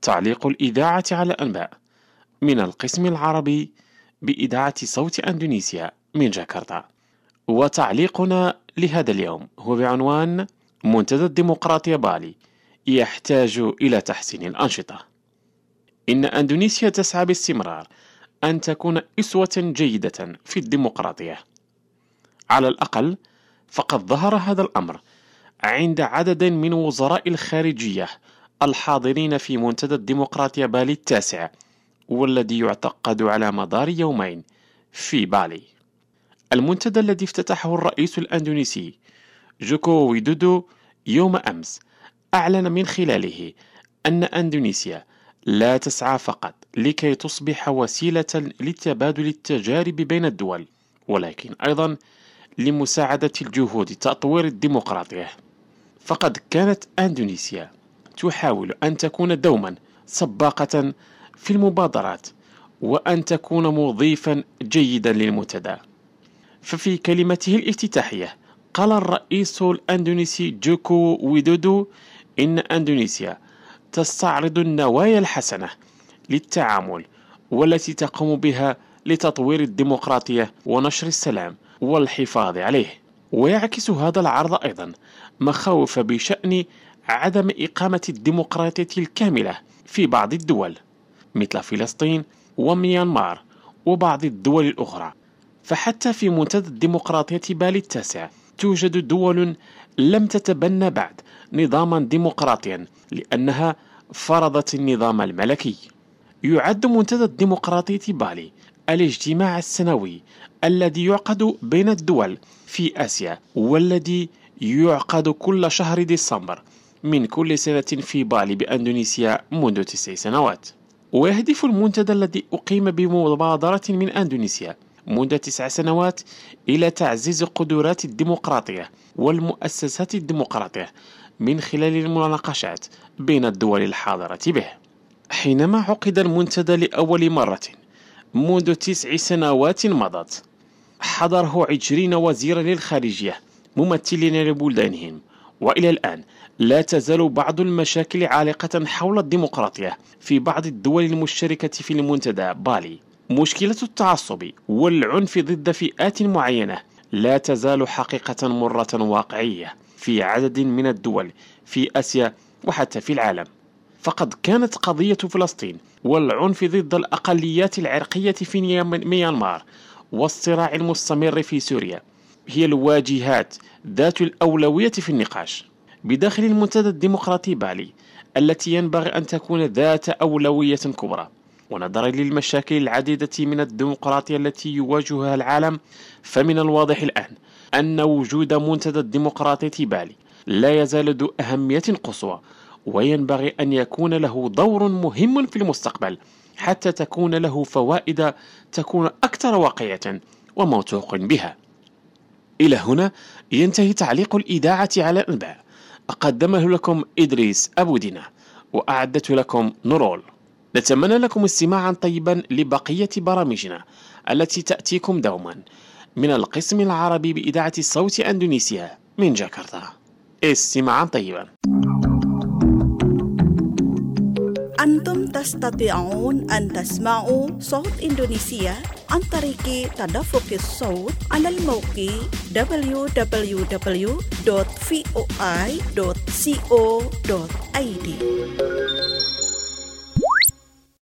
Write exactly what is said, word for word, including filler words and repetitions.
تعليق الإذاعة على الأنباء من القسم العربي بإذاعة صوت أندونيسيا من جاكرتا. وتعليقنا لهذا اليوم هو بعنوان: منتدى الديمقراطية بالي يحتاج إلى تحسين الأنشطة. إن أندونيسيا تسعى باستمرار أن تكون أسوة جيدة في الديمقراطية. على الأقل فقد ظهر هذا الأمر عند عدد من وزراء الخارجية الحاضرين في منتدى الديمقراطية بالي التاسع، والذي يعتقد على مدار يومين في بالي. المنتدى الذي افتتحه الرئيس الأندونيسي جوكو ويدودو يوم أمس أعلن من خلاله أن أندونيسيا لا تسعى فقط لكي تصبح وسيلة لتبادل التجارب بين الدول، ولكن أيضا لمساعدة الجهود تطوير الديمقراطية. فقد كانت أندونيسيا تحاول أن تكون دوما سباقة في المبادرات وأن تكون مضيفا جيدا للمنتدى. ففي كلمته الافتتاحية قال الرئيس الأندونيسي جوكو ويدودو إن أندونيسيا تستعرض النوايا الحسنة للتعامل والتي تقوم بها لتطوير الديمقراطية ونشر السلام والحفاظ عليه. ويعكس هذا العرض أيضا مخاوف بشأن عدم إقامة الديمقراطية الكاملة في بعض الدول مثل فلسطين وميانمار وبعض الدول الأخرى. فحتى في منتدى الديمقراطية بالي التاسع توجد دول لم تتبنى بعد نظاما ديمقراطيا لأنها فرضت النظام الملكي. يعد منتدى الديمقراطية بالي الاجتماع السنوي الذي يعقد بين الدول في آسيا، والذي يعقد كل شهر ديسمبر من كل سنة في بالي بأندونيسيا منذ تسع سنوات. ويهدف المنتدى الذي أقيم بمبادرة من أندونيسيا منذ تسع سنوات إلى تعزيز قدرات الديمقراطية والمؤسسات الديمقراطية من خلال المناقشات بين الدول الحاضرة به. حينما عقد المنتدى لأول مرة منذ تسع سنوات مضت، حضره عشرين وزيرا للخارجية ممثلين لبلدانهم، وإلى الآن لا تزال بعض المشاكل عالقة حول الديمقراطية في بعض الدول المشتركة في المنتدى بالي. مشكلة التعصب والعنف ضد فئات معينة لا تزال حقيقة مرة واقعية في عدد من الدول في آسيا وحتى في العالم. فقد كانت قضية فلسطين والعنف ضد الأقليات العرقية في ميانمار والصراع المستمر في سوريا هي الواجهات ذات الأولوية في النقاش بداخل المنتدى الديمقراطي بالي، التي ينبغي أن تكون ذات أولوية كبرى. ونظرا للمشاكل العديدة من الديمقراطية التي يواجهها العالم، فمن الواضح الآن أن وجود منتدى الديمقراطية بالي لا يزال ذو أهمية قصوى، وينبغي أن يكون له دور مهم في المستقبل حتى تكون له فوائد تكون أكثر واقعية وموثوق بها. إلى هنا ينتهي تعليق الإذاعة على الأنباء. أقدمه لكم إدريس أبو دينا، وأعدت لكم نورول. نتمنى لكم استماعا طيبا لبقية برامجنا التي تأتيكم دوما من القسم العربي بإذاعة صوت أندونيسيا من جاكرتا. استماعا طيبا. أنتم تستطيعون أن تسمعوا صوت إندونيسيا عن طريق تدفق الصوت على الموقع دبليو دبليو دبليو دوت في او اي دوت كو دوت اي دي.